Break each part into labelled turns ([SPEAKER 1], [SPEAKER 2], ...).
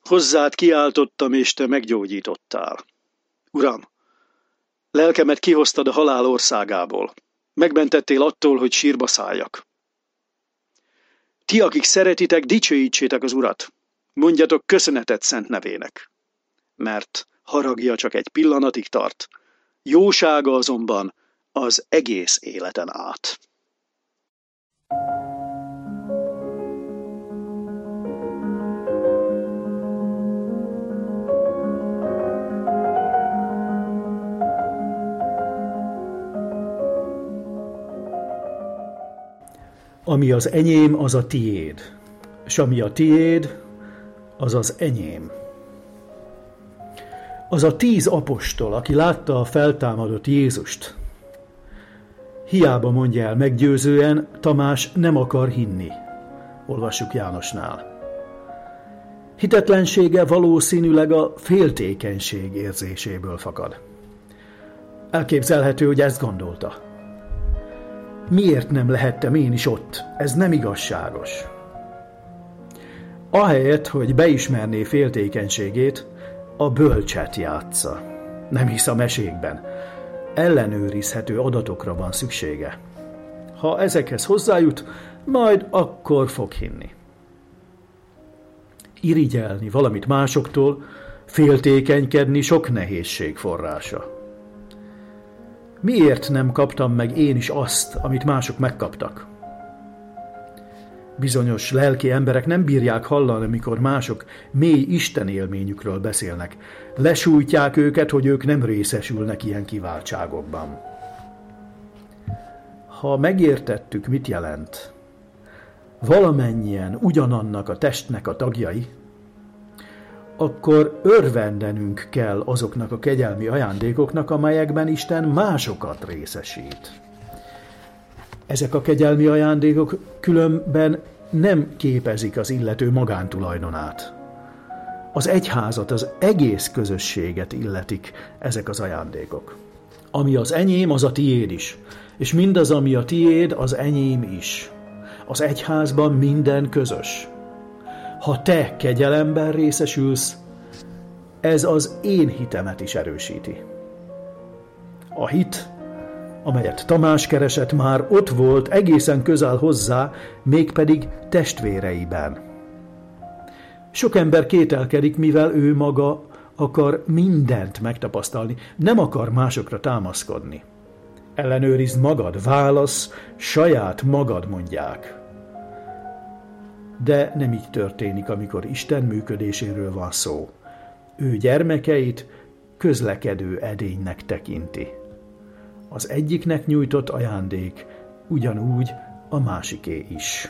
[SPEAKER 1] Hozzád kiáltottam, és te meggyógyítottál. Uram, lelkemet kihoztad a halál országából. Megmentettél attól, hogy sírba szálljak. Ti, akik szeretitek, dicsőítsétek az Urat. Mondjatok köszönetet szent nevének. Mert haragja csak egy pillanatig tart, jósága azonban az egész életen át.
[SPEAKER 2] Ami az enyém, az a tiéd, és ami a tiéd, az az enyém. Az a 10 apostol, aki látta a feltámadott Jézust. Hiába mondja el meggyőzően, Tamás nem akar hinni. Olvassuk Jánosnál. Hitetlensége valószínűleg a féltékenység érzéséből fakad. Elképzelhető, hogy ezt gondolta. Miért nem lehettem én is ott? Ez nem igazságos. Ahelyett, hogy beismerné féltékenységét, a bölcset játsza. Nem hisz a mesékben. Ellenőrizhető adatokra van szüksége. Ha ezekhez hozzájut, majd akkor fog hinni. Irigyelni valamit másoktól, féltékenykedni sok nehézség forrása. Miért nem kaptam meg én is azt, amit mások megkaptak? Bizonyos lelki emberek nem bírják hallani, amikor mások mély Isten élményükről beszélnek. Lesújtják őket, hogy ők nem részesülnek ilyen kiváltságokban. Ha megértettük, mit jelent, valamennyien ugyanannak a testnek a tagjai, akkor örvendenünk kell azoknak a kegyelmi ajándékoknak, amelyekben Isten másokat részesít. Ezek a kegyelmi ajándékok különben nem képezik az illető magántulajdonát. Az egyházat, az egész közösséget illetik ezek az ajándékok. Ami az enyém, az a tiéd is, és mindaz, ami a tiéd, az enyém is. Az egyházban minden közös. Ha te kegyelemben részesülsz, ez az én hitemet is erősíti. A hit, amelyet Tamás keresett, már ott volt, egészen közel hozzá, mégpedig testvéreiben. Sok ember kételkedik, mivel ő maga akar mindent megtapasztalni, nem akar másokra támaszkodni. Ellenőrizd magad, válasz, saját magad mondják. De nem így történik, amikor Isten működéséről van szó. Ő gyermekeit közlekedő edénynek tekinti. Az egyiknek nyújtott ajándék ugyanúgy a másiké is.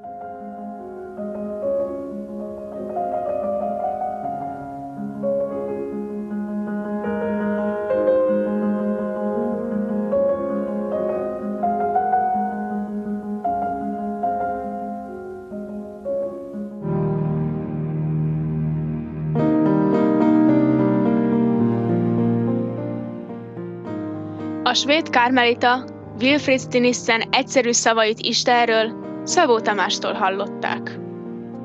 [SPEAKER 3] A svéd karmelita Wilfrid Stinissen egyszerű szavait Istenről Szabó Tamástól hallották.